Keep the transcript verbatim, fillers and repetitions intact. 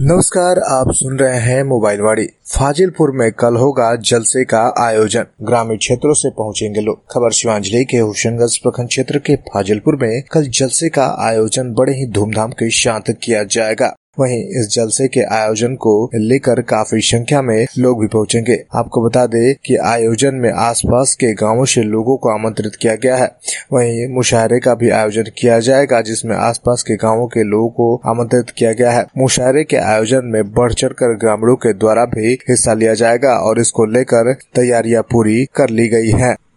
नमस्कार, आप सुन रहे हैं मोबाइल वाड़ी। फाजिलपुर में कल होगा जलसे का आयोजन, ग्रामीण क्षेत्रों से पहुंचेंगे लोग। खबर शिवांजलि के हुसैनगंज प्रखंड क्षेत्र के फाजिलपुर में कल जलसे का आयोजन बड़े ही धूमधाम के साथ किया जाएगा। वहीं इस जलसे के आयोजन को लेकर काफी संख्या में लोग भी पहुंचेंगे। आपको बता दें कि आयोजन में आसपास के गांवों से लोगों को आमंत्रित किया गया है। वहीं मुशायरे का भी आयोजन किया जाएगा, जिसमें आसपास के गांवों के लोगों को आमंत्रित किया गया है। मुशायरे के आयोजन में बढ़ चढ़ कर ग्रामीणों के द्वारा भी हिस्सा लिया जाएगा और इसको लेकर तैयारियां पूरी कर ली गई है।